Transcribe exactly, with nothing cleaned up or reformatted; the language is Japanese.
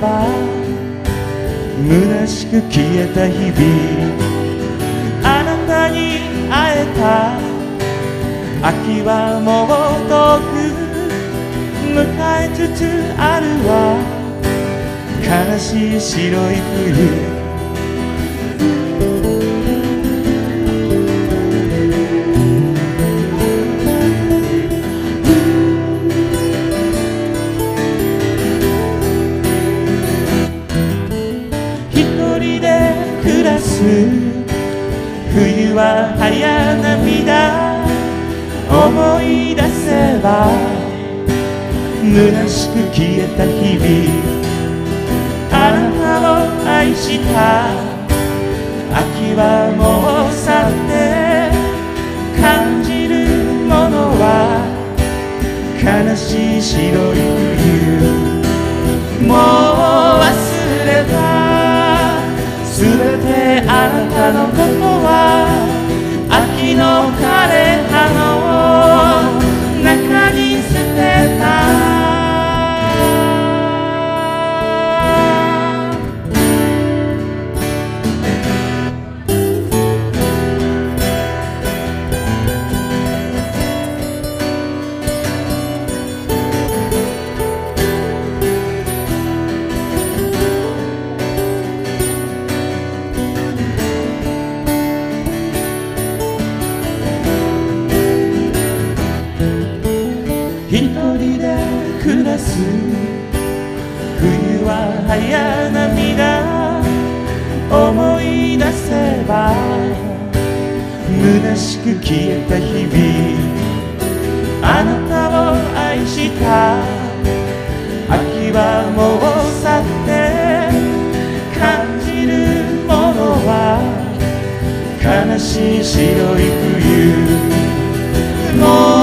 ば虚しく消えた日々、あなたに会えた秋はもう遠く迎えつつあるわ。悲しい白い冬、冬は早涙、思い出せば虚しく消えた日々、あなたを愛した秋はもう去って、感じるものは悲しい白い冬。もう忘れたすべてあなたのことは秋の枯れ葉の中に捨てた。一人で暮らす冬は早涙、思い出せば虚しく消えた日々、あなたを愛した秋はもう去って、感じるものは悲しい白い冬。もう